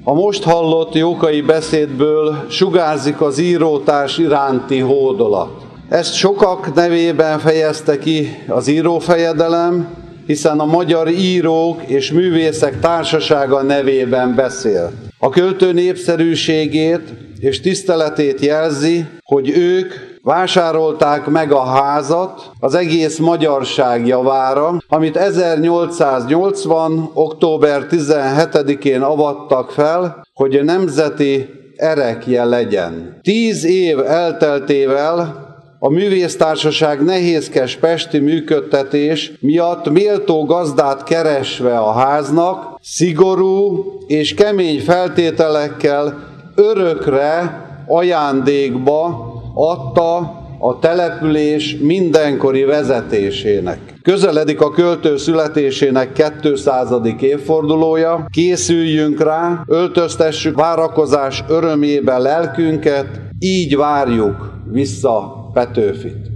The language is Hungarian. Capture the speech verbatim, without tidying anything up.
A most hallott Jókai beszédből sugárzik az írótárs iránti hódolat. Ezt sokak nevében fejezte ki az írófejedelem, hiszen a Magyar Írók és Művészek Társasága nevében beszél. A költő népszerűségét és tiszteletét jelzi, hogy ők vásárolták meg a házat az egész magyarság javára, amit ezernyolcszáznyolcvan. október tizenhetedikén avattak fel, hogy nemzeti erekje legyen. Tíz év elteltével a Művésztársaság nehézkes pesti működtetés miatt méltó gazdát keresve a háznak, szigorú és kemény feltételekkel örökre ajándékba adta a település mindenkori vezetésének. Közeledik a költő születésének kétszázadik évfordulója, készüljünk rá, öltöztessük várakozás örömébe lelkünket, így várjuk vissza Petőfit.